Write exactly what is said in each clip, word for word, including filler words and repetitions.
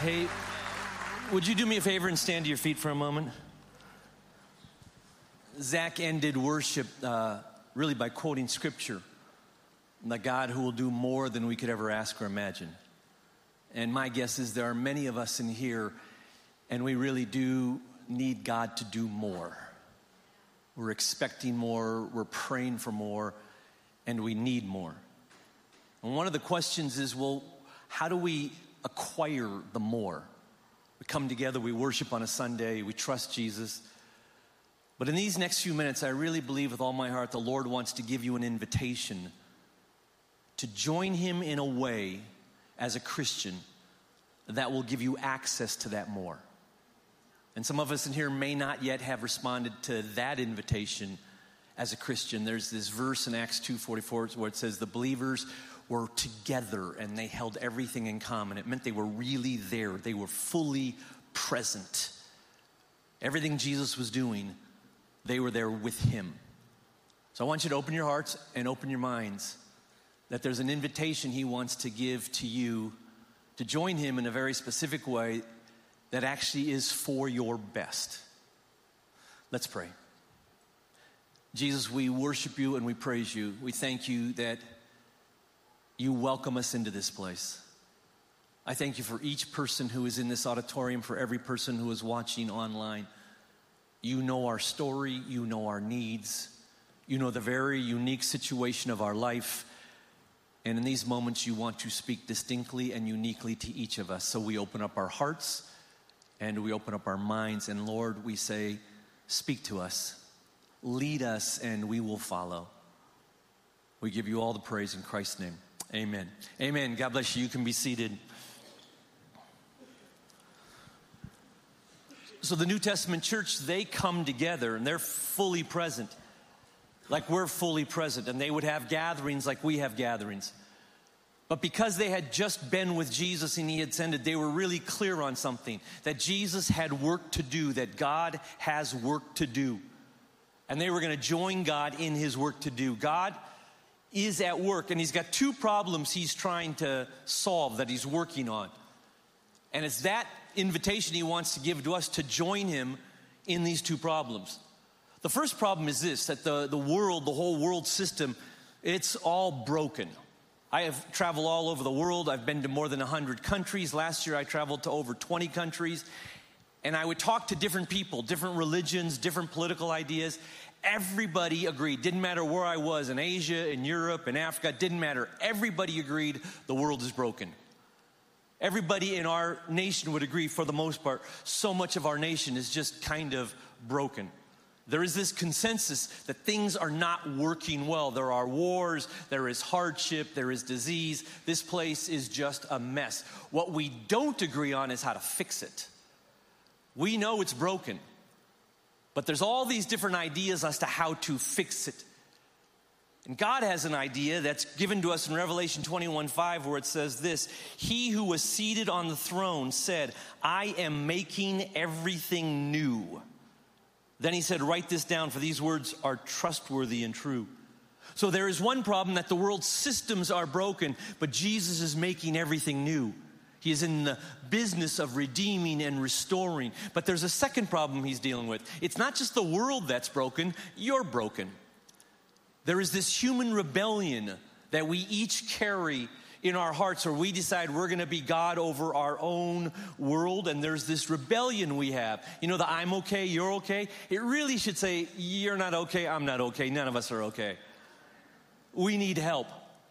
Hey, would you do me a favor and stand to your feet for a moment? Zach ended worship uh, really by quoting scripture. The God who will do more than we could ever ask or imagine. And my guess is there are many of us in here, and we really do need God to do more. We're expecting more, we're praying for more, and we need more. And one of the questions is, well, how do we acquire the more? We come together, we worship on a Sunday, we trust Jesus. But in these next few minutes, I really believe with all my heart the Lord wants to give you an invitation to join him in a way as a Christian that will give you access to that more. And some of us in here may not yet have responded to that invitation as a Christian. There's this verse in Acts two forty-four where it says the believers were together and they held everything in common. It meant they were really there. They were fully present. Everything Jesus was doing, they were there with him. So I want you to open your hearts and open your minds that there's an invitation he wants to give to you to join him in a very specific way that actually is for your best. Let's pray. Jesus, we worship you and we praise you. We thank you that you welcome us into this place. I thank you for each person who is in this auditorium, for every person who is watching online. You know our story, you know our needs, you know the very unique situation of our life. And in these moments, you want to speak distinctly and uniquely to each of us. So we open up our hearts and we open up our minds. And Lord, we say, speak to us, lead us, and we will follow. We give you all the praise in Christ's name. Amen. Amen. God bless you. You can be seated. So the New Testament church, they come together and they're fully present. Like we're fully present, and they would have gatherings like we have gatherings. But because they had just been with Jesus and he had ascended, they were really clear on something, that Jesus had work to do, that God has work to do. And they were going to join God in his work to do. God is at work, and he's got two problems he's trying to solve that he's working on. And it's that invitation he wants to give to us to join him in these two problems. The first problem is this, that the, the world, the whole world system, it's all broken. I have traveled all over the world. I've been to more than one hundred countries. Last year I traveled to over twenty countries. And I would talk to different people, different religions, different political ideas. Everybody agreed. Didn't matter where I was, in Asia, in Europe, in Africa, didn't matter. Everybody agreed the world is broken. Everybody in our nation would agree, for the most part, so much of our nation is just kind of broken. There is this consensus that things are not working well. There are wars, there is hardship, there is disease. This place is just a mess. What we don't agree on is how to fix it. We know it's broken, but there's all these different ideas as to how to fix it. And God has an idea that's given to us in Revelation twenty-one five, where it says this, he who was seated on the throne said, I am making everything new. Then he said, write this down, for these words are trustworthy and true. So there is one problem, that the world's systems are broken, but Jesus is making everything new. He is in the business of redeeming and restoring. But there's a second problem he's dealing with. It's not just the world that's broken, you're broken. There is this human rebellion that we each carry in our hearts, where we decide we're going to be God over our own world, and there's this rebellion we have. You know, the I'm okay, you're okay? It really should say, you're not okay, I'm not okay, none of us are okay. We need help.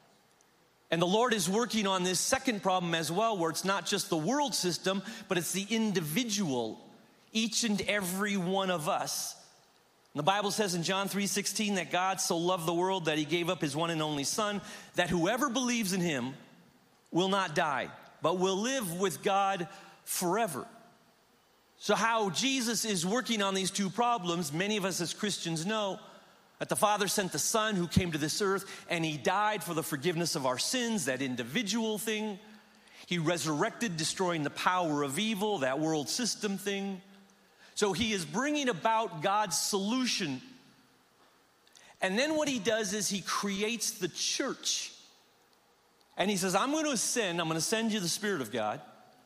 And the Lord is working on this second problem as well, where it's not just the world system, but it's the individual, each and every one of us. And the Bible says in John three sixteen that God so loved the world that he gave up his one and only son, that whoever believes in him will not die, but will live with God forever. So how Jesus is working on these two problems, many of us as Christians know that the Father sent the Son who came to this earth, and he died for the forgiveness of our sins, that individual thing. He resurrected, destroying the power of evil, that world system thing. So he is bringing about God's solution. And then what he does is he creates the church. And he says, I'm going to ascend, I'm going to send you the Spirit of God.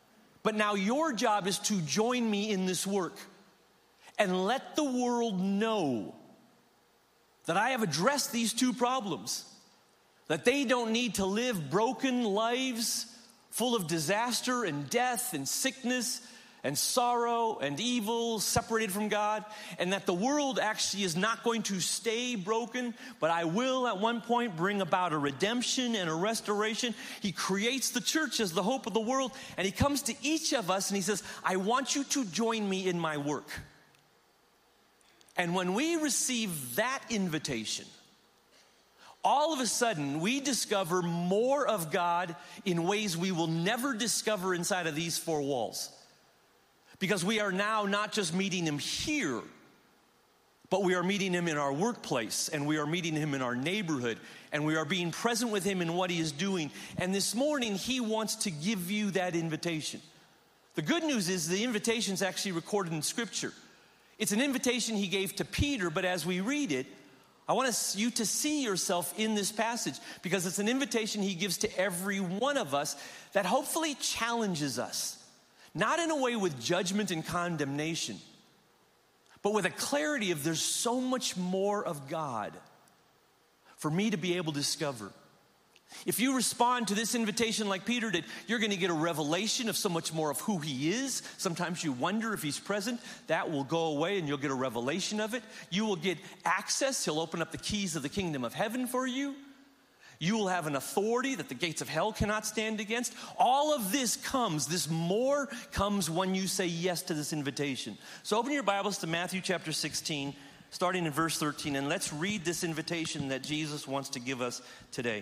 But now your job is to join me in this work and let the world know that I have addressed these two problems, that they don't need to live broken lives full of disaster and death and sickness and sorrow and evil, separated from God, and that the world actually is not going to stay broken, but I will at one point bring about a redemption and a restoration. He creates the church as the hope of the world, and he comes to each of us and he says, I want you to join me in my work. And when we receive that invitation, all of a sudden we discover more of God in ways we will never discover inside of these four walls. Because we are now not just meeting him here, but we are meeting him in our workplace, and we are meeting him in our neighborhood, and we are being present with him in what he is doing. And this morning, he wants to give you that invitation. The good news is the invitation is actually recorded in Scripture. It's an invitation he gave to Peter, but as we read it, I want you to see yourself in this passage, because it's an invitation he gives to every one of us that hopefully challenges us. Not in a way with judgment and condemnation, but with a clarity of there's so much more of God for me to be able to discover. If you respond to this invitation like Peter did, you're going to get a revelation of so much more of who he is. Sometimes you wonder if he's present. That will go away and you'll get a revelation of it. You will get access. He'll open up the keys of the kingdom of heaven for you. You will have an authority that the gates of hell cannot stand against. All of this comes, this more comes when you say yes to this invitation. So open your Bibles to Matthew chapter sixteen, starting in verse thirteen, and let's read this invitation that Jesus wants to give us today.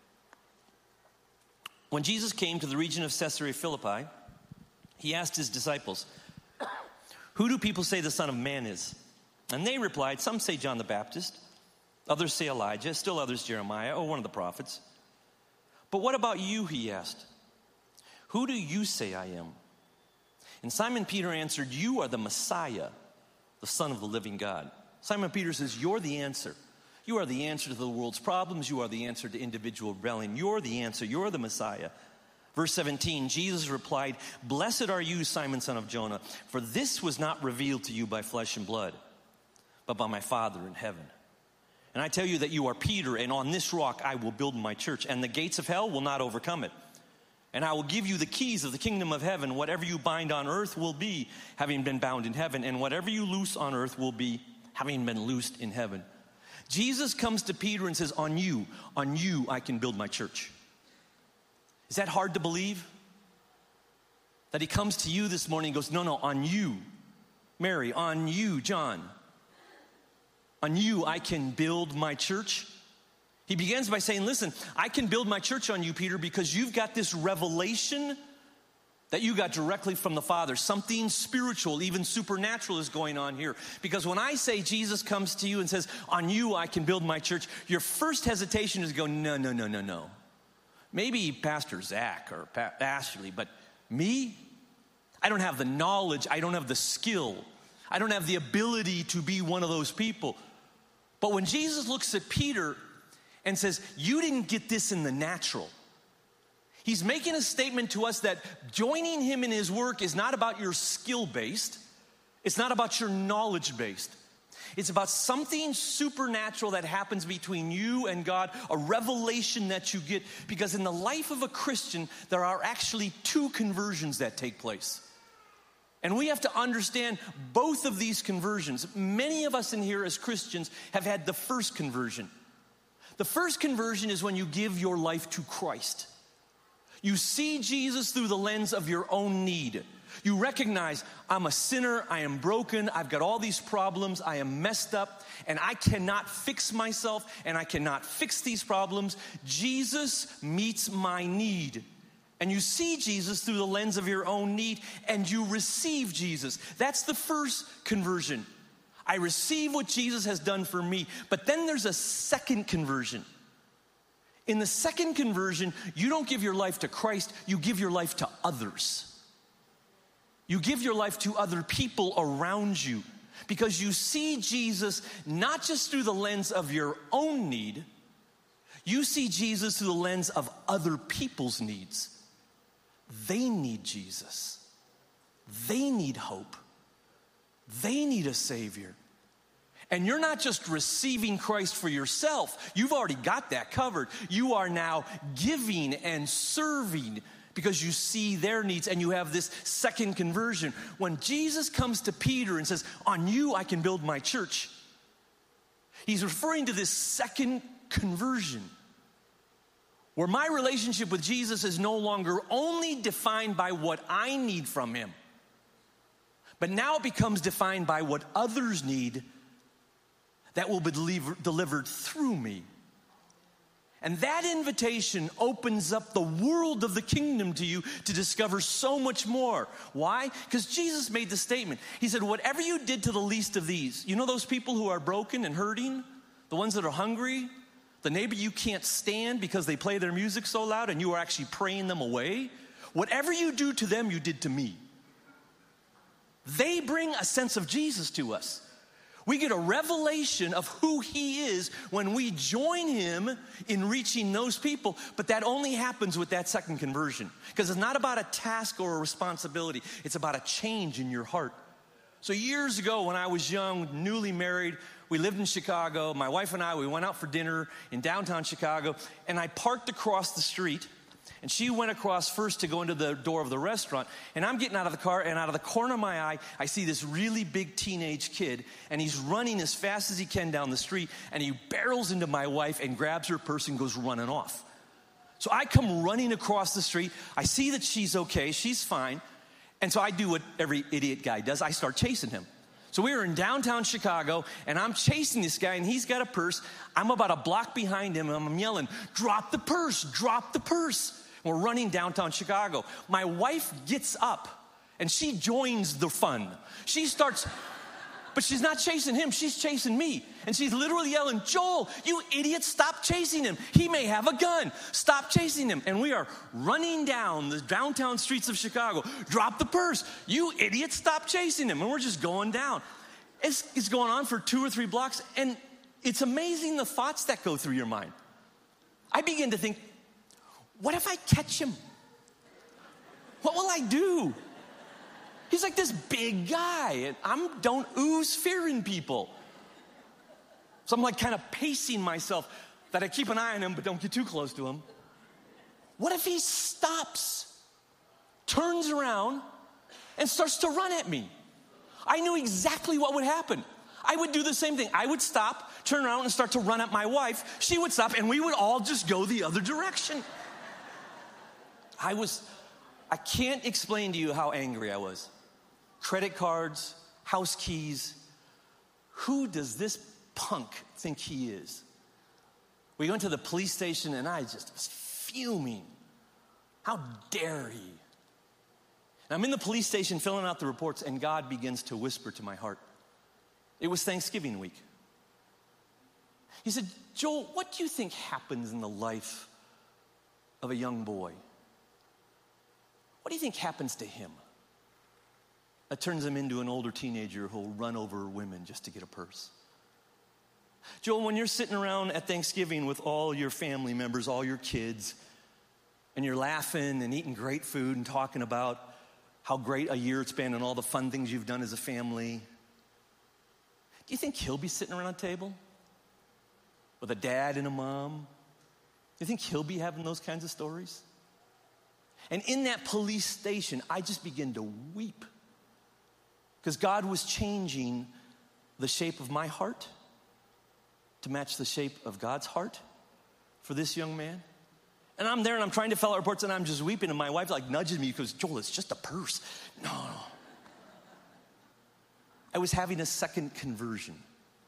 When Jesus came to the region of Caesarea Philippi, he asked his disciples, "Who do people say the Son of Man is?" And they replied, "Some say John the Baptist, others say Elijah, still others Jeremiah, or one of the prophets." "But what about you?" he asked. "Who do you say I am?" And Simon Peter answered, "You are the Messiah, the Son of the living God." Simon Peter says, "You're the answer. You are the answer to the world's problems. You are the answer to individual rebellion. You're the answer. You're the Messiah." Verse seventeen, Jesus replied, "Blessed are you, Simon, son of Jonah, for this was not revealed to you by flesh and blood, but by my Father in heaven. And I tell you that you are Peter, and on this rock I will build my church, and the gates of hell will not overcome it. And I will give you the keys of the kingdom of heaven. Whatever you bind on earth will be, having been bound in heaven, and whatever you loose on earth will be, having been loosed in heaven." Jesus comes to Peter and says, on you, on you I can build my church. Is that hard to believe? That he comes to you this morning and goes, no, no, on you, Mary, on you, John. On you, I can build my church. He begins by saying, listen, I can build my church on you, Peter, because you've got this revelation that you got directly from the Father. Something spiritual, even supernatural is going on here. Because when I say Jesus comes to you and says, on you, I can build my church, your first hesitation is to go, no, no, no, no, no. Maybe Pastor Zach or pa- Ashley, but me? I don't have the knowledge. I don't have the skill. I don't have the ability to be one of those people. But when Jesus looks at Peter and says, you didn't get this in the natural, he's making a statement to us that joining him in his work is not about your skill-based. It's not about your knowledge-based. It's about something supernatural that happens between you and God, a revelation that you get. Because in the life of a Christian, there are actually two conversions that take place. And we have to understand both of these conversions. Many of us in here as Christians have had the first conversion. The first conversion is when you give your life to Christ. You see Jesus through the lens of your own need. You recognize, I'm a sinner, I am broken, I've got all these problems, I am messed up, and I cannot fix myself, and I cannot fix these problems. Jesus meets my need. And you see Jesus through the lens of your own need, and you receive Jesus. That's the first conversion. I receive what Jesus has done for me. But then there's a second conversion. In the second conversion, you don't give your life to Christ, you give your life to others. You give your life to other people around you because you see Jesus not just through the lens of your own need, you see Jesus through the lens of other people's needs. They need Jesus. They need hope. They need a Savior. And you're not just receiving Christ for yourself. You've already got that covered. You are now giving and serving because you see their needs, and you have this second conversion. When Jesus comes to Peter and says, on you I can build my church, he's referring to this second conversion, where my relationship with Jesus is no longer only defined by what I need from him, but now it becomes defined by what others need that will be deliver, delivered through me. And that invitation opens up the world of the kingdom to you to discover so much more. Why? Because Jesus made the statement. He said, whatever you did to the least of these, you know those people who are broken and hurting, the ones that are hungry, the neighbor you can't stand because they play their music so loud and you are actually praying them away, whatever you do to them, you did to me. They bring a sense of Jesus to us. We get a revelation of who he is when we join him in reaching those people, but that only happens with that second conversion, because it's not about a task or a responsibility. It's about a change in your heart. So years ago when I was young, newly married, we lived in Chicago. My wife and I, we went out for dinner in downtown Chicago, and I parked across the street. And she went across first to go into the door of the restaurant. And I'm getting out of the car, and out of the corner of my eye, I see this really big teenage kid. And he's running as fast as he can down the street. And he barrels into my wife and grabs her purse and goes running off. So I come running across the street. I see that she's okay. She's fine. And so I do what every idiot guy does. I start chasing him. So we were in downtown Chicago, and I'm chasing this guy, and he's got a purse. I'm about a block behind him, and I'm yelling, drop the purse, drop the purse. We're running downtown Chicago. My wife gets up, and she joins the fun. She starts, but she's not chasing him. She's chasing me. And she's literally yelling, Joel, you idiot, stop chasing him. He may have a gun. Stop chasing him. And we are running down the downtown streets of Chicago. Drop the purse. You idiot, stop chasing him. And we're just going down. It's, it's going on for two or three blocks, and it's amazing the thoughts that go through your mind. I begin to think, what if I catch him? What will I do? He's like this big guy, and I don't ooze fear in people. So I'm like kind of pacing myself that I keep an eye on him, but don't get too close to him. What if he stops, turns around, and starts to run at me? I knew exactly what would happen. I would do the same thing. I would stop, turn around, and start to run at my wife. She would stop, and we would all just go the other direction. I was, I can't explain to you how angry I was. Credit cards, house keys. Who does this punk think he is? We went to the police station, and I just was fuming. How dare he? And I'm in the police station filling out the reports, and God begins to whisper to my heart. It was Thanksgiving week. He said, Joel, what do you think happens in the life of a young boy? What do you think happens to him that turns him into an older teenager who'll run over women just to get a purse? Joel, when you're sitting around at Thanksgiving with all your family members, all your kids, and you're laughing and eating great food and talking about how great a year it's been and all the fun things you've done as a family, do you think he'll be sitting around a table with a dad and a mom? Do you think he'll be having those kinds of stories? And in that police station, I just began to weep, because God was changing the shape of my heart to match the shape of God's heart for this young man. And I'm there, and I'm trying to fill out reports, and I'm just weeping, and my wife like nudges me because, Joel, it's just a purse. No, no. I was having a second conversion.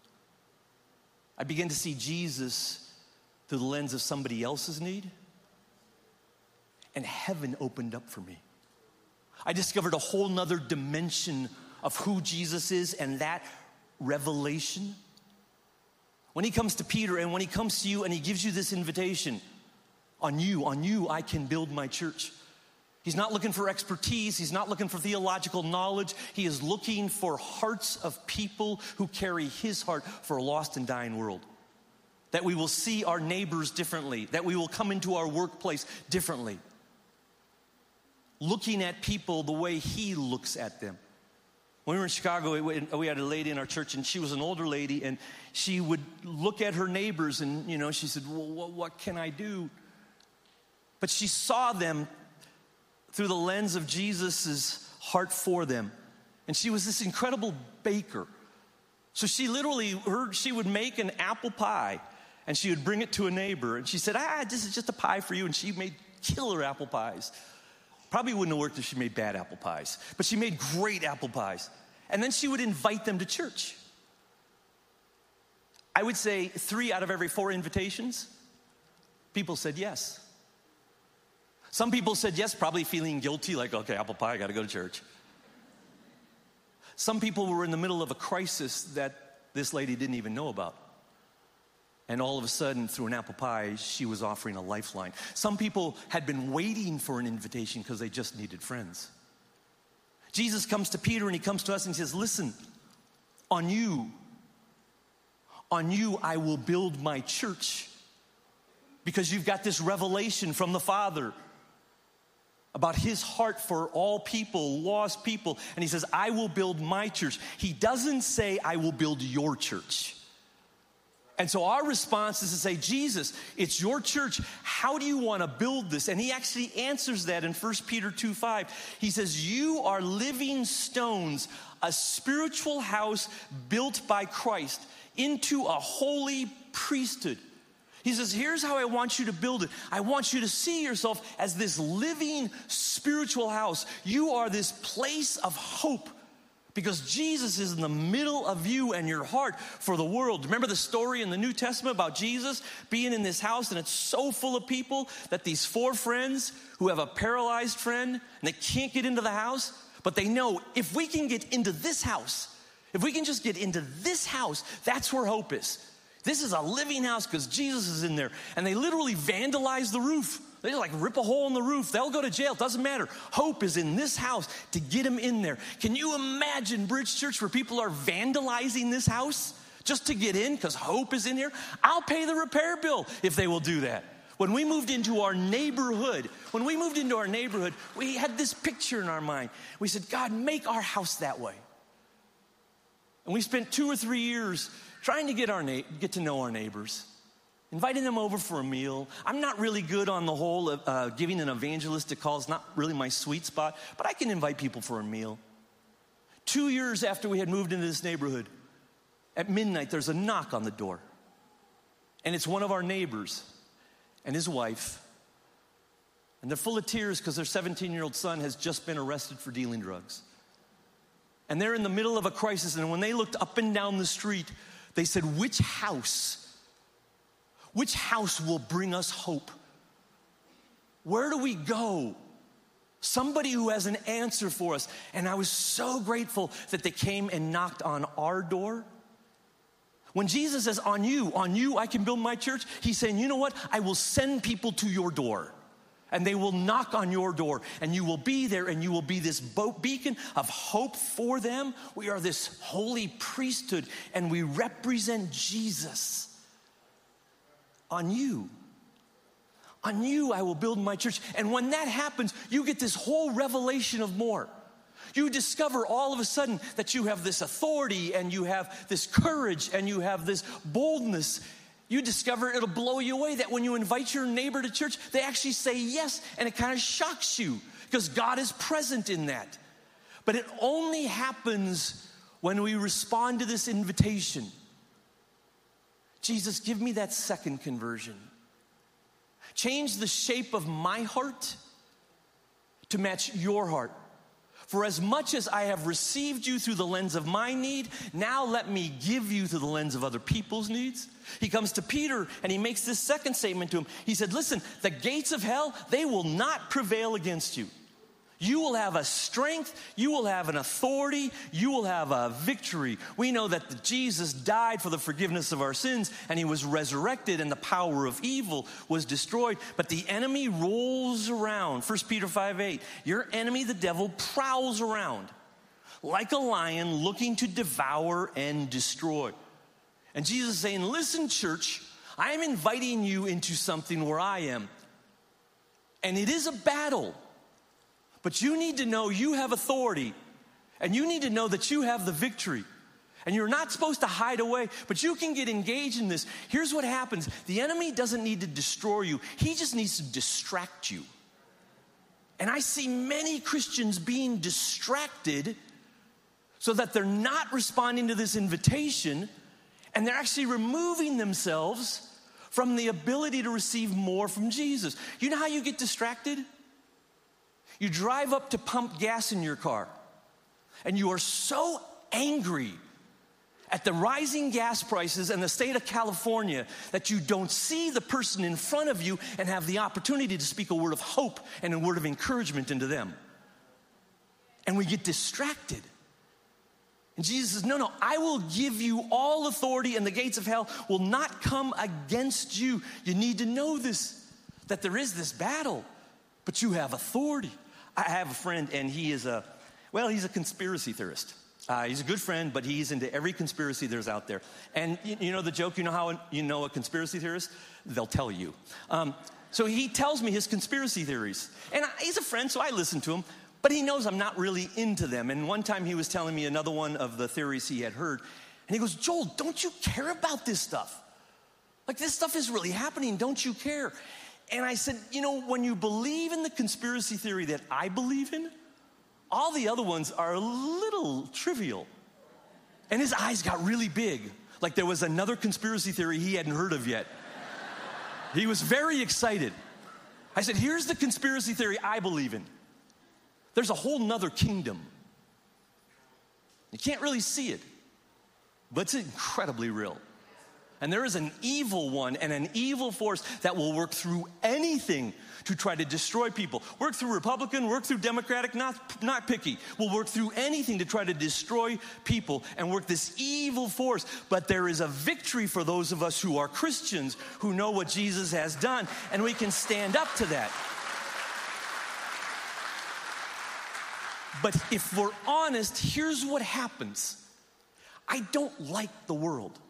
I began to see Jesus through the lens of somebody else's need, and heaven opened up for me. I discovered a whole nother dimension of who Jesus is, and that revelation. When he comes to Peter, and when he comes to you and he gives you this invitation, on you, on you I can build my church. He's not looking for expertise. He's not looking for theological knowledge. He is looking for hearts of people who carry his heart for a lost and dying world. That we will see our neighbors differently. That we will come into our workplace differently. looking at people the way he looks at them. When we were in Chicago, we had a lady in our church, and she was an older lady, and she would look at her neighbors, and, you know, she said, well, what can I do? But she saw them through the lens of Jesus's heart for them. And she was this incredible baker. So she literally, her, she would make an apple pie, and she would bring it to a neighbor. And she said, ah, this is just a pie for you. And she made killer apple pies. Probably wouldn't have worked if she made bad apple pies. But she made great apple pies. And then she would invite them to church. I would say three out of every four invitations, people said yes. Some people said yes, probably feeling guilty, like, okay, apple pie, I got to go to church. Some people were in the middle of a crisis that this lady didn't even know about. And all of a sudden, through an apple pie, she was offering a lifeline. Some people had been waiting for an invitation because they just needed friends. Jesus comes to Peter and he comes to us and he says, listen, on you, on you I will build my church, because you've got this revelation from the Father about his heart for all people, lost people. And he says, I will build my church. He doesn't say, I will build your church. And so our response is to say, Jesus, it's your church. How do you want to build this? And he actually answers that in First Peter two five. He says, you are living stones, a spiritual house built by Christ into a holy priesthood. He says, here's how I want you to build it. I want you to see yourself as this living spiritual house. You are this place of hope, because Jesus is in the middle of you and your heart for the world. Remember the story in the New Testament about Jesus being in this house, and it's so full of people that these four friends who have a paralyzed friend, and they can't get into the house, but they know if we can get into this house, if we can just get into this house, that's where hope is. This is a living house because Jesus is in there. And they literally vandalize the roof. They just like rip a hole in the roof. They'll go to jail. It doesn't matter. Hope is in this house to get them in there. Can you imagine Bridge Church where people are vandalizing this house just to get in because hope is in here? I'll pay the repair bill if they will do that. When we moved into our neighborhood, when we moved into our neighborhood, we had this picture in our mind. We said, God, make our house that way. And we spent two or three years trying to get our na- get to know our neighbors, inviting them over for a meal. I'm not really good on the whole of uh, giving an evangelistic call. It's not really my sweet spot, but I can invite people for a meal. Two years after we had moved into this neighborhood, at midnight, there's a knock on the door. And it's one of our neighbors and his wife. And they're full of tears because their seventeen-year-old son has just been arrested for dealing drugs. And they're in the middle of a crisis. And when they looked up and down the street, they said, which house, which house will bring us hope? Where do we go? Somebody who has an answer for us. And I was so grateful that they came and knocked on our door. When Jesus says, on you, on you I can build my church, he's saying, you know what? I will send people to your door. And they will knock on your door, and you will be there, and you will be this beacon of hope for them. We are this holy priesthood, and we represent Jesus. On you, on you I will build my church. And when that happens, you get this whole revelation of more. You discover all of a sudden that you have this authority, and you have this courage, and you have this boldness. You discover, it'll blow you away, that when you invite your neighbor to church, they actually say yes, and it kind of shocks you because God is present in that. But it only happens when we respond to this invitation. Jesus, give me that second conversion. Change the shape of my heart to match your heart. For as much as I have received you through the lens of my need, now let me give you through the lens of other people's needs. He comes to Peter and he makes this second statement to him. He said, listen, the gates of hell, they will not prevail against you. You will have a strength, you will have an authority, you will have a victory. We know that Jesus died for the forgiveness of our sins, and he was resurrected, and the power of evil was destroyed. But the enemy rolls around. First Peter five eight, your enemy, the devil, prowls around like a lion looking to devour and destroy. And Jesus is saying, listen, church, I am inviting you into something where I am. And it is a battle. But you need to know you have authority, and you need to know that you have the victory. And you're not supposed to hide away, but you can get engaged in this. Here's what happens. The enemy doesn't need to destroy you. He just needs to distract you. And I see many Christians being distracted so that they're not responding to this invitation, and they're actually removing themselves from the ability to receive more from Jesus. You know how you get distracted? You drive up to pump gas in your car, and you are so angry at the rising gas prices in the state of California that you don't see the person in front of you and have the opportunity to speak a word of hope and a word of encouragement into them. And we get distracted. And Jesus says, no, no, I will give you all authority, and the gates of hell will not come against you. You need to know this, that there is this battle, but you have authority. I have a friend, and he is a, well, he's a conspiracy theorist. Uh, he's a good friend, but he's into every conspiracy there's out there. And you, you know the joke, you know how you know a conspiracy theorist? They'll tell you. Um, so he tells me his conspiracy theories. And I, he's a friend, so I listen to him. But he knows I'm not really into them. And one time he was telling me another one of the theories he had heard. And he goes, Joel, don't you care about this stuff? Like, this stuff is really happening. Don't you care? And I said, you know, when you believe in the conspiracy theory that I believe in, all the other ones are a little trivial. And his eyes got really big, like there was another conspiracy theory he hadn't heard of yet. He was very excited. I said, here's the conspiracy theory I believe in. There's a whole nother kingdom. You can't really see it, but it's incredibly real. And there is an evil one and an evil force that will work through anything to try to destroy people. Work through Republican, work through Democratic, not, not picky. Will work through anything to try to destroy people and work this evil force. But there is a victory for those of us who are Christians, who know what Jesus has done, and we can stand up to that. But if we're honest, here's what happens. I don't like the world.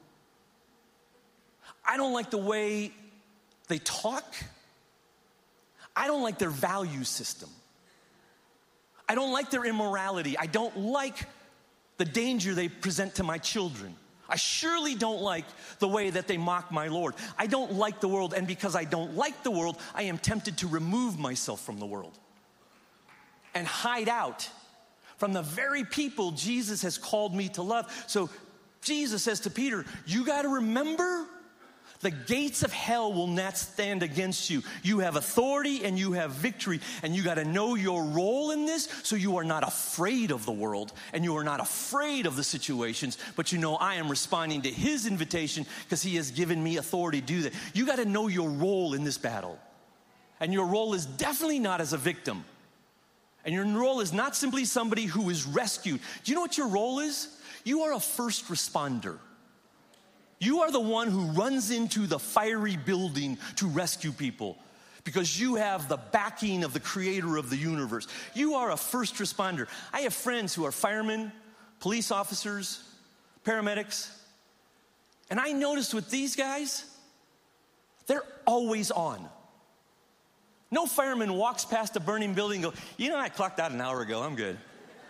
I don't like the way they talk. I don't like their value system. I don't like their immorality. I don't like the danger they present to my children. I surely don't like the way that they mock my Lord. I don't like the world, and because I don't like the world, I am tempted to remove myself from the world and hide out from the very people Jesus has called me to love. So Jesus says to Peter, you got to remember, the gates of hell will not stand against you. You have authority and you have victory, and you got to know your role in this so you are not afraid of the world and you are not afraid of the situations, but you know I am responding to his invitation because he has given me authority to do that. You got to know your role in this battle. And your role is definitely not as a victim. And your role is not simply somebody who is rescued. Do you know what your role is? You are a first responder. You are the one who runs into the fiery building to rescue people because you have the backing of the creator of the universe. You are a first responder. I have friends who are firemen, police officers, paramedics. And I noticed with these guys, they're always on. No fireman walks past a burning building and goes, you know, I clocked out an hour ago, I'm good.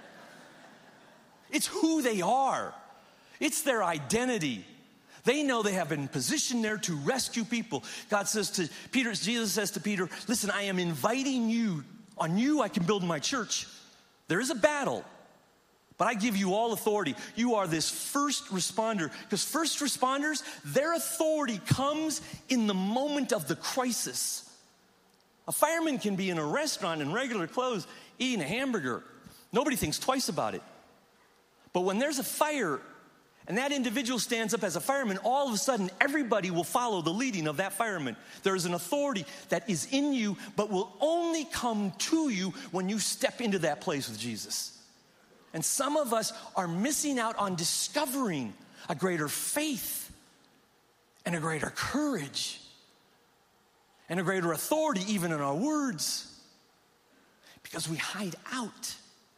It's who they are. It's their identity. They know they have been positioned there to rescue people. God says to Peter, Jesus says to Peter, listen, I am inviting you. On you I can build my church. There is a battle, but I give you all authority. You are this first responder, because first responders, their authority comes in the moment of the crisis. A fireman can be in a restaurant in regular clothes eating a hamburger. Nobody thinks twice about it. But when there's a fire and that individual stands up as a fireman, all of a sudden everybody will follow the leading of that fireman. There is an authority that is in you, but will only come to you when you step into that place with Jesus. And some of us are missing out on discovering a greater faith and a greater courage and a greater authority even in our words because we hide out.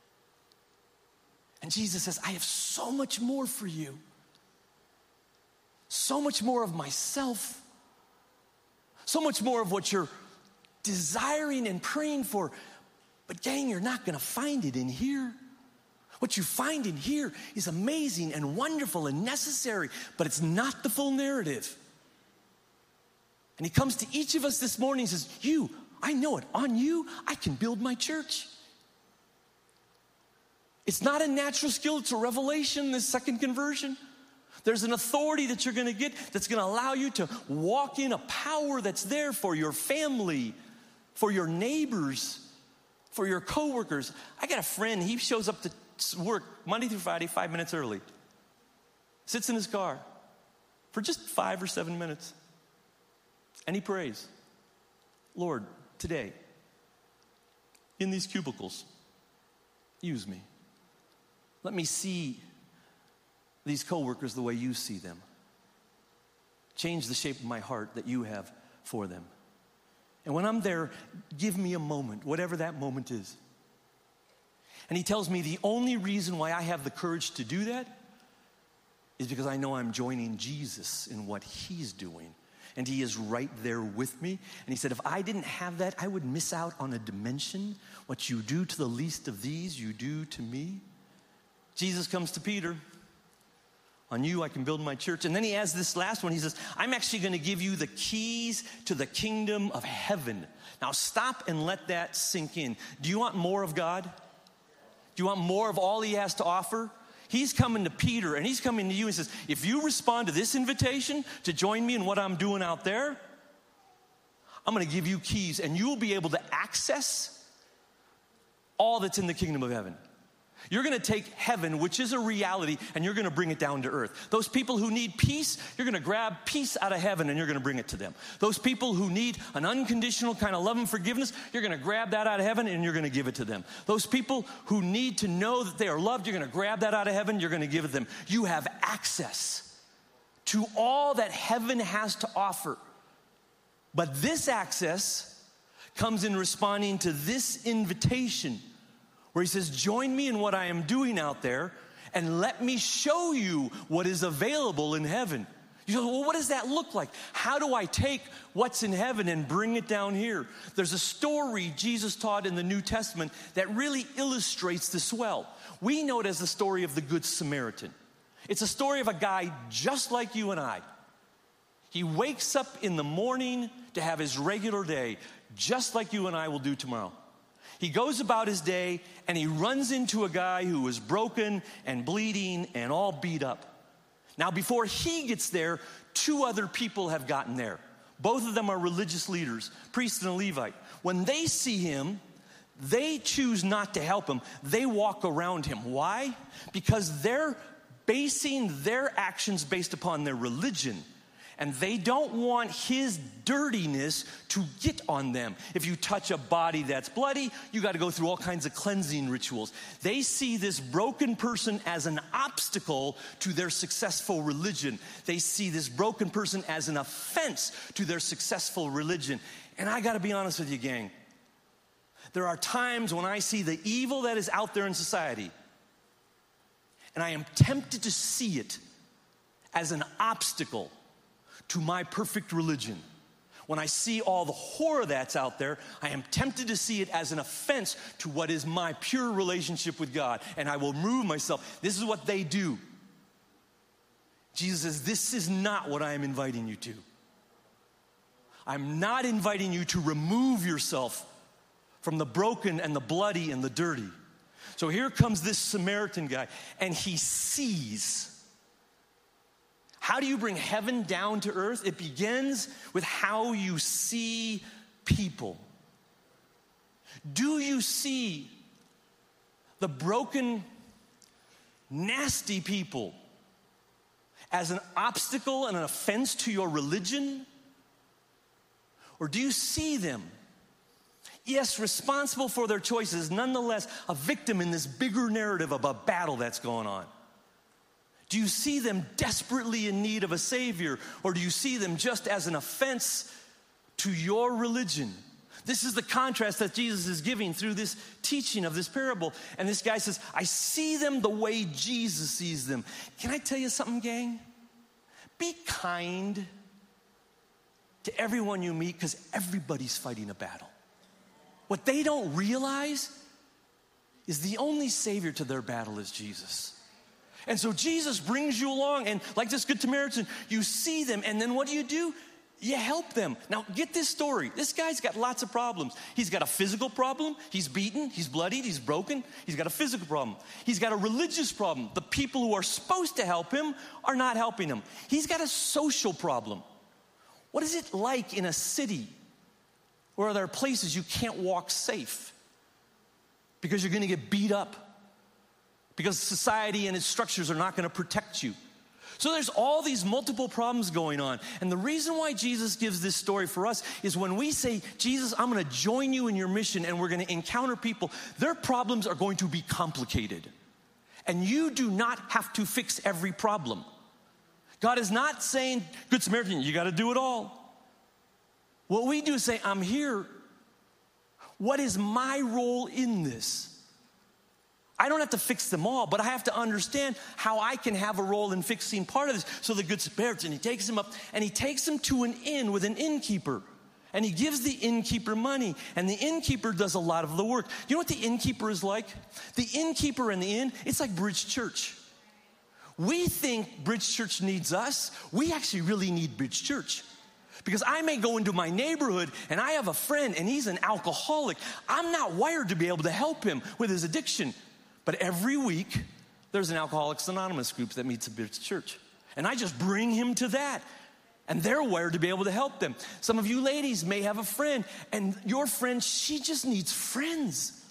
And Jesus says, I have so much more for you. So much more of myself. So much more of what you're desiring and praying for. But gang, you're not going to find it in here. What you find in here is amazing and wonderful and necessary, but it's not the full narrative. And he comes to each of us this morning and says, you, I know it. On you, I can build my church. It's not a natural skill, it's a revelation, this second conversion. There's an authority that you're going to get that's going to allow you to walk in a power that's there for your family, for your neighbors, for your coworkers. I got a friend, he shows up to work Monday through Friday, five minutes early. Sits in his car for just five or seven minutes. And he prays, Lord, today, in these cubicles, use me. Let me see these coworkers the way you see them. Change the shape of my heart that you have for them. And when I'm there, give me a moment, whatever that moment is. And he tells me the only reason why I have the courage to do that is because I know I'm joining Jesus in what he's doing. And he is right there with me. And he said, if I didn't have that, I would miss out on a dimension. What you do to the least of these, you do to me. Jesus comes to Peter. On you, I can build my church. And then he has this last one. He says, I'm actually going to give you the keys to the kingdom of heaven. Now stop and let that sink in. Do you want more of God? Do you want more of all he has to offer? He's coming to Peter and he's coming to you and says, if you respond to this invitation to join me in what I'm doing out there, I'm going to give you keys and you will be able to access all that's in the kingdom of heaven. You're going to take heaven, which is a reality, and you're going to bring it down to earth. Those people who need peace, you're going to grab peace out of heaven and you're going to bring it to them. Those people who need an unconditional kind of love and forgiveness, you're going to grab that out of heaven and you're going to give it to them. Those people who need to know that they are loved, you're going to grab that out of heaven, you're going to give it to them. You have access to all that heaven has to offer. But this access comes in responding to this invitation where he says, join me in what I am doing out there and let me show you what is available in heaven. You go, well, what does that look like? How do I take what's in heaven and bring it down here? There's a story Jesus taught in the New Testament that really illustrates this well. We know it as the story of the Good Samaritan. It's a story of a guy just like you and I. He wakes up in the morning to have his regular day, just like you and I will do tomorrow. He goes about his day and he runs into a guy who is broken and bleeding and all beat up. Now, before he gets there, two other people have gotten there. Both of them are religious leaders, priest and a Levite. When they see him, they choose not to help him. They walk around him. Why? Because they're basing their actions based upon their religion. And they don't want his dirtiness to get on them. If you touch a body that's bloody, you got to go through all kinds of cleansing rituals. They see this broken person as an obstacle to their successful religion. They see this broken person as an offense to their successful religion. And I got to be honest with you, gang. There are times when I see the evil that is out there in society, and I am tempted to see it as an obstacle to my perfect religion. When I see all the horror that's out there, I am tempted to see it as an offense to what is my pure relationship with God, and I will remove myself. This is what they do. Jesus says, this is not what I am inviting you to. I'm not inviting you to remove yourself from the broken and the bloody and the dirty. So here comes this Samaritan guy, and he sees. How do you bring heaven down to earth? It begins with how you see people. Do you see the broken, nasty people as an obstacle and an offense to your religion? Or do you see them, yes, responsible for their choices, nonetheless a victim in this bigger narrative of a battle that's going on? Do you see them desperately in need of a Savior, or do you see them just as an offense to your religion? This is the contrast that Jesus is giving through this teaching of this parable. And this guy says, I see them the way Jesus sees them. Can I tell you something, gang? Be kind to everyone you meet, because everybody's fighting a battle. What they don't realize is the only savior to their battle is Jesus. And so Jesus brings you along, and like this Good Samaritan, you see them, and then what do you do? You help them. Now, get this story. This guy's got lots of problems. He's got a physical problem. He's beaten. He's bloodied. He's broken. He's got a physical problem. He's got a religious problem. The people who are supposed to help him are not helping him. He's got a social problem. What is it like in a city where there are places you can't walk safe because you're going to get beat up, because society and its structures are not going to protect you? So there's all these multiple problems going on. And the reason why Jesus gives this story for us is when we say, Jesus, I'm going to join you in your mission, and we're going to encounter people, their problems are going to be complicated. And you do not have to fix every problem. God is not saying, Good Samaritan, you got to do it all. What we do is say, I'm here. What is my role in this? I don't have to fix them all, but I have to understand how I can have a role in fixing part of this. So the Good Samaritan, he takes him up, and he takes him to an inn with an innkeeper. And he gives the innkeeper money, and the innkeeper does a lot of the work. You know what the innkeeper is like? The innkeeper in the inn, it's like Bridge Church. We think Bridge Church needs us. We actually really need Bridge Church. Because I may go into my neighborhood, and I have a friend, and he's an alcoholic. I'm not wired to be able to help him with his addiction. But every week, there's an Alcoholics Anonymous group that meets at Bridge Church. And I just bring him to that. And they're wired to be able to help them. Some of you ladies may have a friend, and your friend, she just needs friends.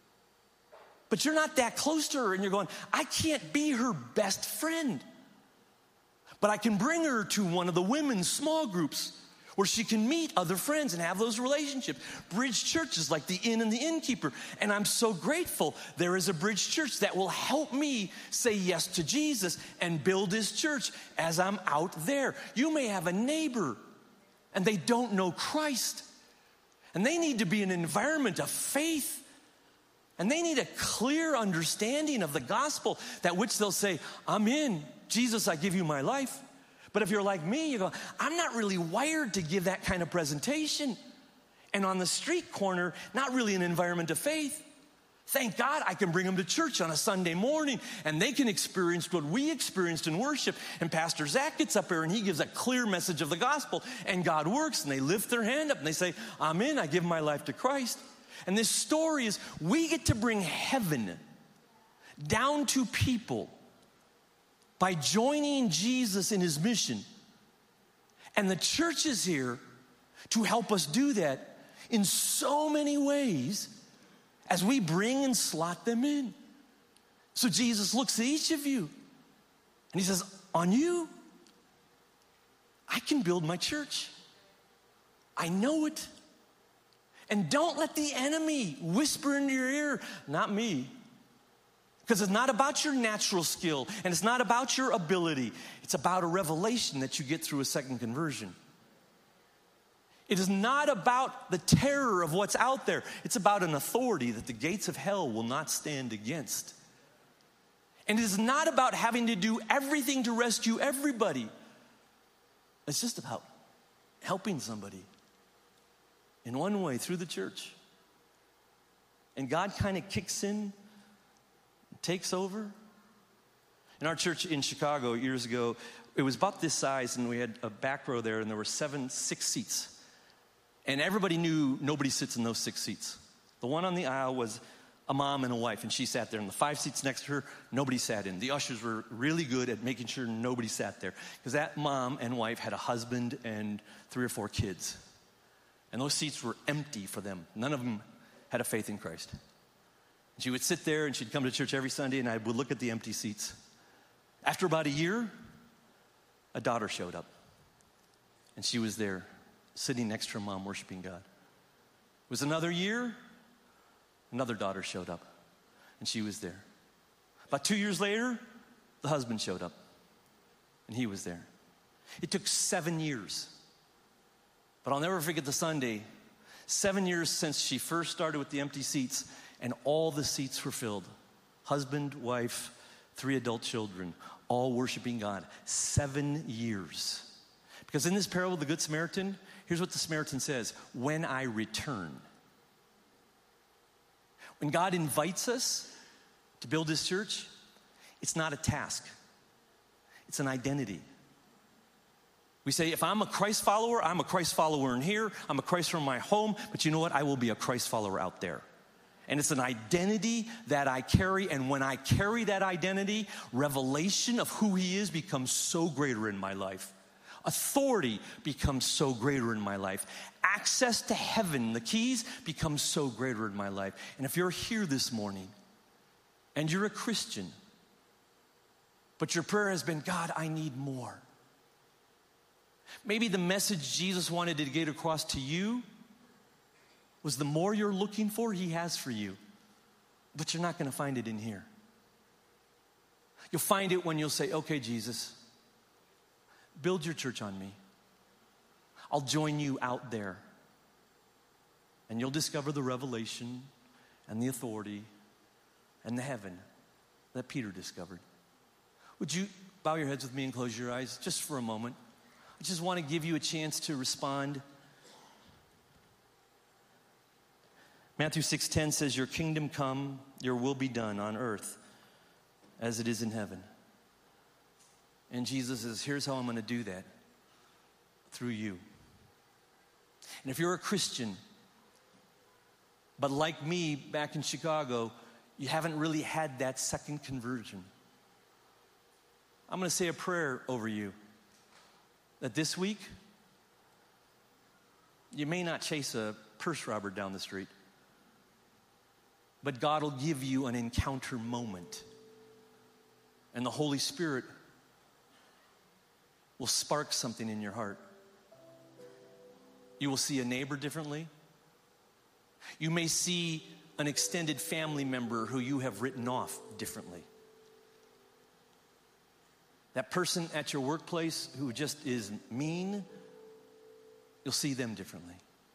But you're not that close to her, and you're going, I can't be her best friend. But I can bring her to one of the women's small groups where she can meet other friends and have those relationships. Bridge Church is like the inn and the innkeeper. And I'm so grateful there is a Bridge Church that will help me say yes to Jesus and build his church as I'm out there. You may have a neighbor and they don't know Christ. And they need to be in an environment of faith. And they need a clear understanding of the gospel that which they'll say, I'm in. Jesus, I give you my life. But if you're like me, you go, I'm not really wired to give that kind of presentation. And on the street corner, not really an environment of faith. Thank God I can bring them to church on a Sunday morning, and they can experience what we experienced in worship. And Pastor Zach gets up here and he gives a clear message of the gospel, and God works, and they lift their hand up and they say, I'm in, I give my life to Christ. And this story is we get to bring heaven down to people by joining Jesus in his mission. And the church is here to help us do that in so many ways as we bring and slot them in. So Jesus looks at each of you and he says, on you, I can build my church. I know it. And don't let the enemy whisper into your ear, not me. Because it's not about your natural skill, and it's not about your ability. It's about a revelation that you get through a second conversion. It is not about the terror of what's out there. It's about an authority that the gates of hell will not stand against. And it is not about having to do everything to rescue everybody. It's just about helping somebody in one way through the church. And God kind of kicks in, takes over. In our church in Chicago years ago, it was about this size, and we had a back row there, and there were seven, six seats. And everybody knew nobody sits in those six seats. The one on the aisle was a mom and a wife, and she sat there. And the five seats next to her, nobody sat in. The ushers were really good at making sure nobody sat there, because that mom and wife had a husband and three or four kids. And those seats were empty for them. None of them had a faith in Christ. And she would sit there, and she'd come to church every Sunday, and I would look at the empty seats. After about a year, a daughter showed up. And she was there, sitting next to her mom, worshiping God. It was another year, another daughter showed up, and she was there. About two years later, the husband showed up, and he was there. It took seven years. But I'll never forget the Sunday, seven years since she first started with the empty seats, and all the seats were filled. Husband, wife, three adult children, all worshiping God. Seven years. Because in this parable of the Good Samaritan, here's what the Samaritan says: when I return. When God invites us to build His church, it's not a task. It's an identity. We say, if I'm a Christ follower, I'm a Christ follower in here. I'm a Christ follower in my home. But you know what? I will be a Christ follower out there. And it's an identity that I carry. And when I carry that identity, revelation of who He is becomes so greater in my life. Authority becomes so greater in my life. Access to heaven, the keys, becomes so greater in my life. And if you're here this morning and you're a Christian, but your prayer has been, God, I need more. Maybe the message Jesus wanted to get across to you was the more you're looking for, He has for you. But you're not going to find it in here. You'll find it when you'll say, okay, Jesus, build your church on me. I'll join you out there. And you'll discover the revelation and the authority and the heaven that Peter discovered. Would you bow your heads with me and close your eyes just for a moment? I just want to give you a chance to respond. Matthew six ten says, your kingdom come, your will be done on earth as it is in heaven. And Jesus says, here's how I'm going to do that, through you. And if you're a Christian, but like me back in Chicago, you haven't really had that second conversion, I'm going to say a prayer over you that this week, you may not chase a purse robber down the street, but God will give you an encounter moment. And the Holy Spirit will spark something in your heart. You will see a neighbor differently. You may see an extended family member who you have written off differently. That person at your workplace who just is mean, you'll see them differently.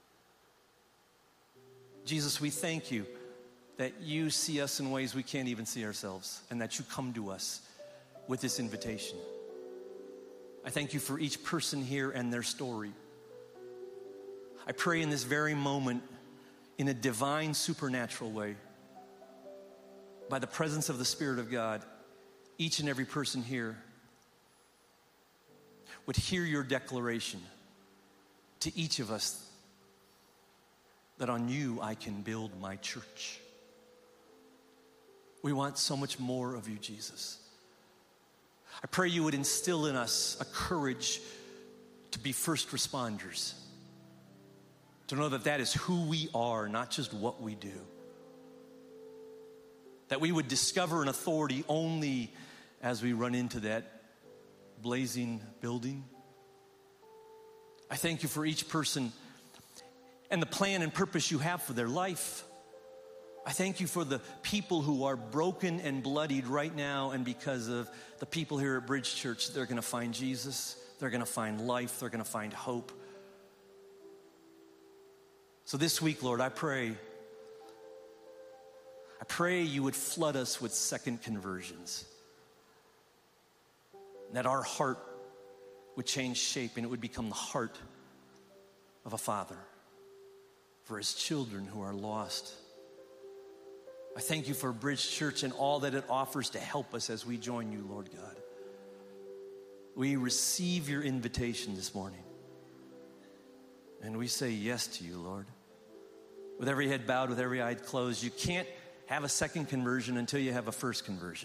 Jesus, we thank you that you see us in ways we can't even see ourselves, and that you come to us with this invitation. I thank you for each person here and their story. I pray in this very moment, in a divine, supernatural way, by the presence of the Spirit of God, each and every person here would hear your declaration to each of us that on you I can build my church. We want so much more of you, Jesus. I pray you would instill in us a courage to be first responders, to know that that is who we are, not just what we do. That we would discover an authority only as we run into that blazing building. I thank you for each person and the plan and purpose you have for their life. I thank you for the people who are broken and bloodied right now, and because of the people here at Bridge Church, they're going to find Jesus, they're going to find life, they're going to find hope. So this week, Lord, I pray, I pray you would flood us with second conversions. That our heart would change shape and it would become the heart of a father for his children who are lost. I thank you for Bridge Church and all that it offers to help us as we join you, Lord God. We receive your invitation this morning. And we say yes to you, Lord. With every head bowed, with every eye closed, you can't have a second conversion until you have a first conversion.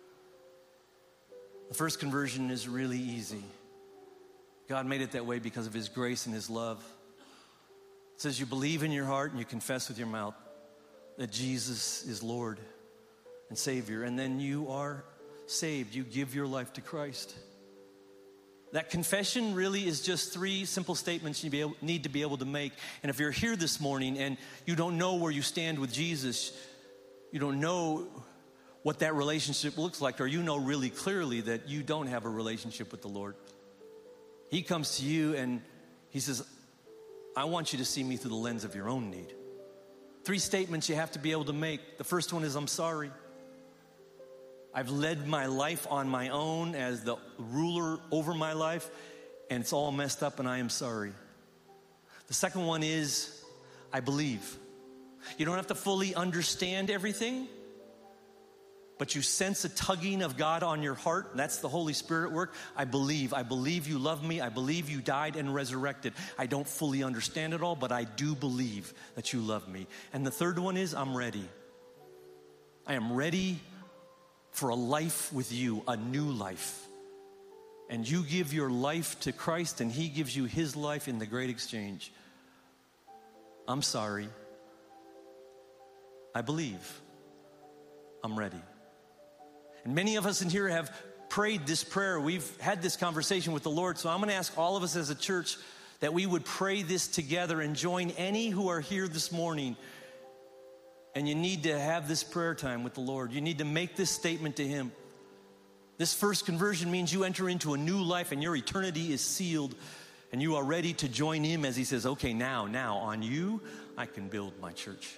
The first conversion is really easy. God made it that way because of his grace and his love. It says you believe in your heart and you confess with your mouth that Jesus is Lord and Savior, and then you are saved. You give your life to Christ. That confession really is just three simple statements you be able, need to be able to make. And if you're here this morning and you don't know where you stand with Jesus, you don't know what that relationship looks like, or you know really clearly that you don't have a relationship with the Lord. He comes to you and he says, I want you to see me through the lens of your own need. Three statements you have to be able to make. The first one is, I'm sorry. I've led my life on my own as the ruler over my life, and it's all messed up, and I am sorry. The second one is, I believe. You don't have to fully understand everything, but you sense a tugging of God on your heart. That's the Holy Spirit work. I believe. I believe you love me. I believe you died and resurrected. I don't fully understand it all, but I do believe that you love me. And the third one is, I'm ready. I am ready for a life with you, a new life. And you give your life to Christ, and he gives you his life in the great exchange. I'm sorry. I believe. I'm ready. And many of us in here have prayed this prayer. We've had this conversation with the Lord. So I'm going to ask all of us as a church that we would pray this together and join any who are here this morning. And you need to have this prayer time with the Lord. You need to make this statement to him. This first conversion means you enter into a new life and your eternity is sealed. And you are ready to join him as he says, okay, now, now, on you, I can build my church.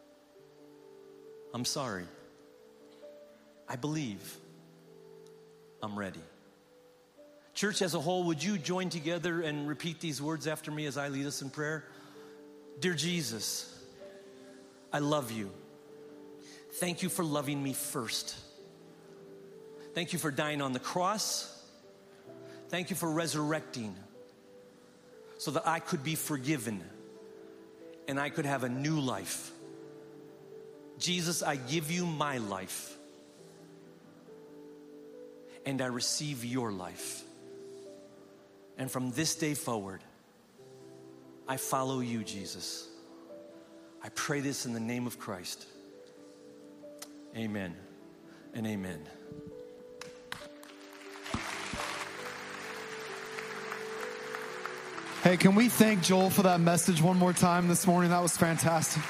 I'm sorry. I believe. I'm ready. Church as a whole, would you join together and repeat these words after me as I lead us in prayer? Dear Jesus, I love you. Thank you for loving me first. Thank you for dying on the cross. Thank you for resurrecting so that I could be forgiven and I could have a new life. Jesus, I give you my life. And I receive your life. And from this day forward, I follow you, Jesus. I pray this in the name of Christ. Amen and amen. Hey, can we thank Joel for that message one more time this morning? That was fantastic.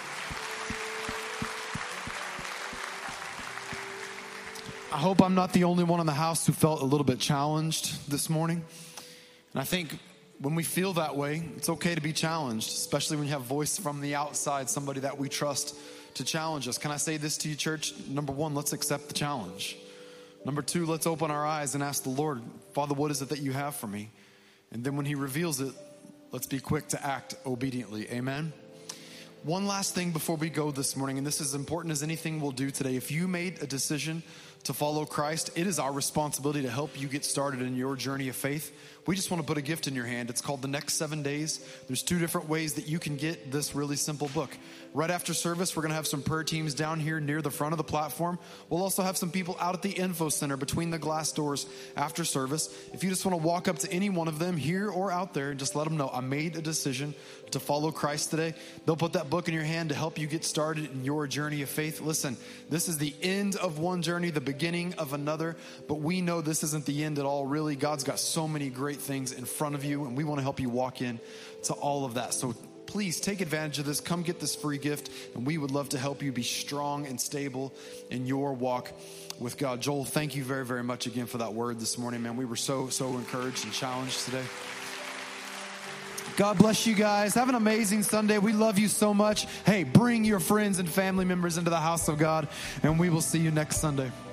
I hope I'm not the only one in the house who felt a little bit challenged this morning. And I think when we feel that way, it's okay to be challenged, especially when you have voice from the outside, somebody that we trust to challenge us. Can I say this to you, church? Number one, let's accept the challenge. Number two, let's open our eyes and ask the Lord, Father, what is it that you have for me? And then when he reveals it, let's be quick to act obediently. Amen. One last thing before we go this morning, and this is important as anything we'll do today. If you made a decision to follow Christ, it is our responsibility to help you get started in your journey of faith. We just want to put a gift in your hand. It's called The Next Seven Days. There's two different ways that you can get this really simple book. Right after service, we're going to have some prayer teams down here near the front of the platform. We'll also have some people out at the info center between the glass doors after service. If you just want to walk up to any one of them here or out there and just let them know, I made a decision to follow Christ today. They'll put that book in your hand to help you get started in your journey of faith. Listen, this is the end of one journey, the beginning of another, but we know this isn't the end at all, really. God's got so many great things in front of you, and we want to help you walk in to all of that. So please take advantage of this. Come get this free gift, and we would love to help you be strong and stable in your walk with God. Joel, thank you very, very much again for that word this morning, man. We were so, so encouraged and challenged today. God bless you guys. Have an amazing Sunday. We love you so much. Hey, bring your friends and family members into the house of God, and we will see you next Sunday.